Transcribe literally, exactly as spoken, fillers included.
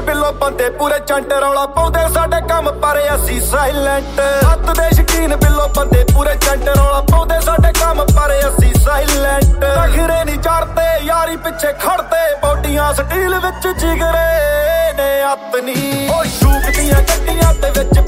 ਬਿੱਲੋ ਬੰਦੇ ਪੂਰੇ ਚੰਟ ਰੌਲਾ ਪਾਉਂਦੇ ਸਾਡੇ ਕੰਮ ਪਰ ਅਸੀਂ ਸਾਇਲੈਂਟ ਹੱਥ ਦੇ ਸ਼ਕੀਨ ਬਿੱਲੋ ਬੰਦੇ ਪੂਰੇ ਚੰਟ ਰੌਲਾ ਪਾਉਂਦੇ ਸਾਡੇ ਕੰਮ ਪਰ ਅਸੀਂ ਸਾਇਲੈਂਟ ਨਖਰੇ ਨਹੀਂ ਚੜਦੇ ਯਾਰੀ ਪਿੱਛੇ ਖੜਦੇ ਬੋਡੀਆਂ ਸਟੀਲ ਵਿੱਚ ਜਿਗਰੇ ਨੇ ਅੱਤ ਨੀ ਉਹ ਸ਼ੂਕ ਦੀਆਂ ਗੱਡੀਆਂ ਦੇ ਵਿੱਚ